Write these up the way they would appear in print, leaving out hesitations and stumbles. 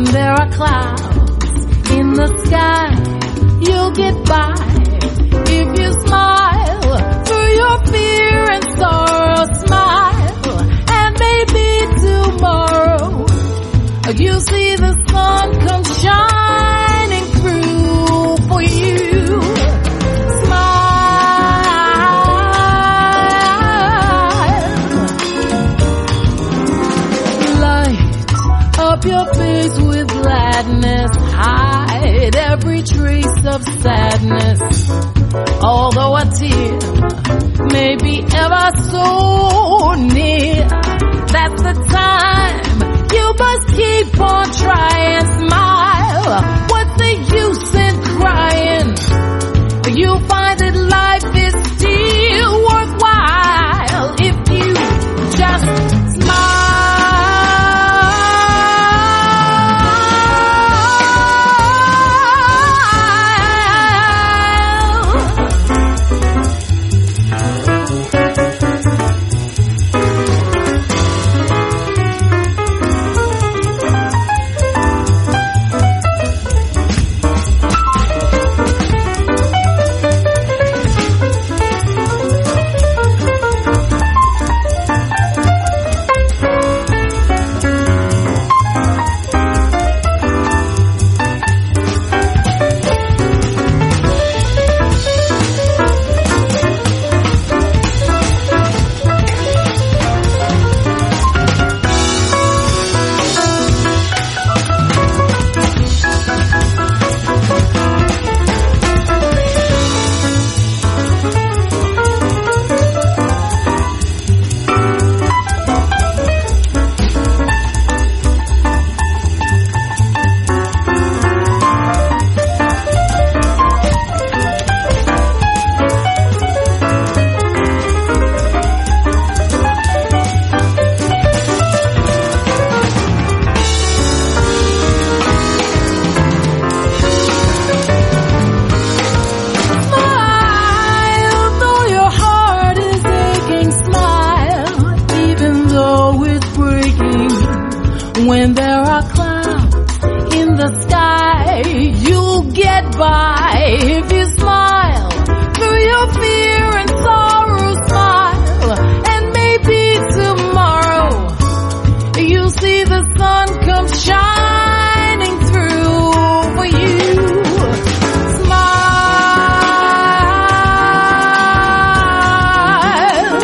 there are clouds in the sky, you'll get by if you smile through your fear and sorrow. Smile, and maybe tomorrow you'll see the sun come shining through for you. Smile, light up your face with gladness, hide every trace of sadness. Although a tear may be ever so near, that's the time you must keep on trying. Smile, what's the use in crying? You'll find that life is still worthwhile if you just smile. When there are clouds in the sky, you'll get by if you smile through your fear and sorrow. Smile, and maybe tomorrow you'll see the sun come shining through for you. Smile,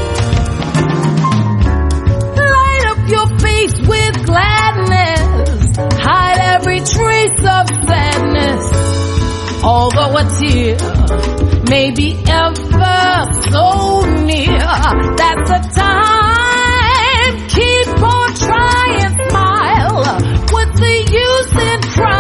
light up your face with gladness, hide every trace of sadness. Although a tear may be ever so near, that's the time, keep on trying. Smile, what's the use in crying?